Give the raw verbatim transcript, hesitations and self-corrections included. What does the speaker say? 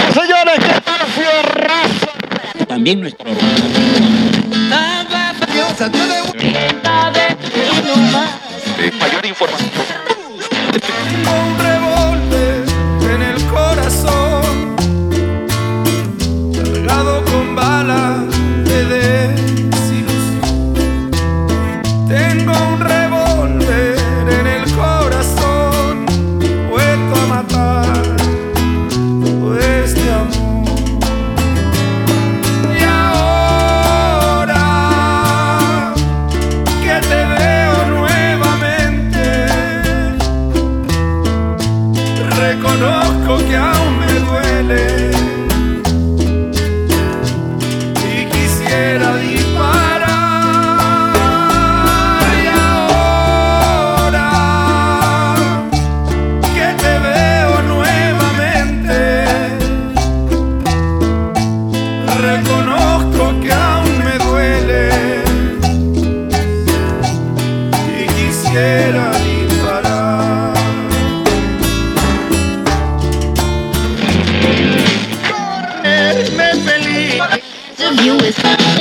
señores, que tal fierrazo. También nuestro mayor información. Tengo un revólver en el corazón, cargado con balas de desilusión. Tengo un revólver en el corazón, puesto a matar todo este amor. Y ahora que te veo nuevamente, reconozco que aún me duele y quisiera disparar. Y ahora que te veo nuevamente, reconozco que aún me duele y quisiera disparar. Me feliz. The view is